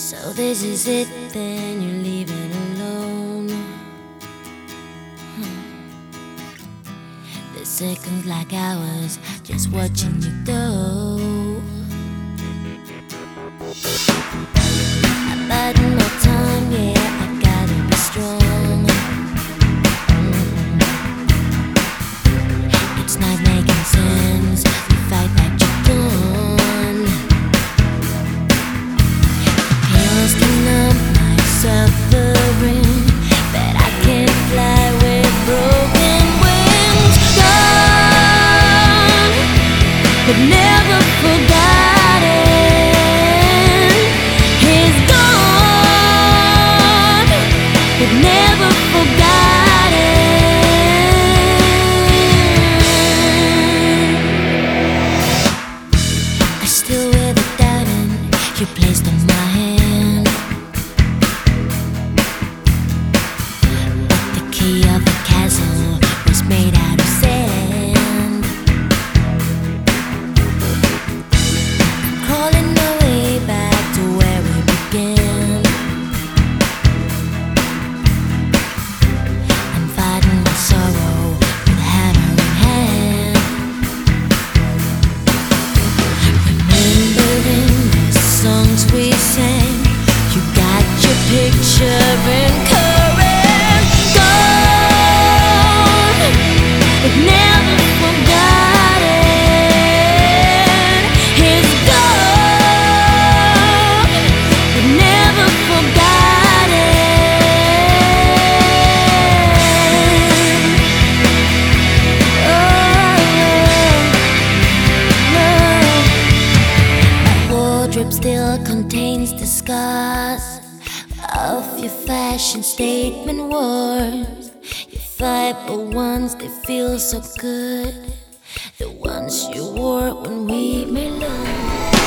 So this is it, then you're leaving alone. The seconds like hours, just watching you go. I'm biding my time, yeah, I gotta be strong. It's not making sense to fight like you're gone. Pills can numb my suffering, but I can't fly with broken wings. Gone, but never forgotten. He's gone, but never forgotten. I still wear the diamond you placed on my hand, but the key of the castle was made out of sand. Crawling my way back to where we began. I'm fighting my sorrow with a hammer in hand. Remembering the songs we sang, you got your picture in courage. Gone, but never forgotten. He's gone, but never forgotten. Oh, no. My wardrobe still contains the scars of your fashion statement wars. Your 501s, they feel so good, the ones you wore when we made love.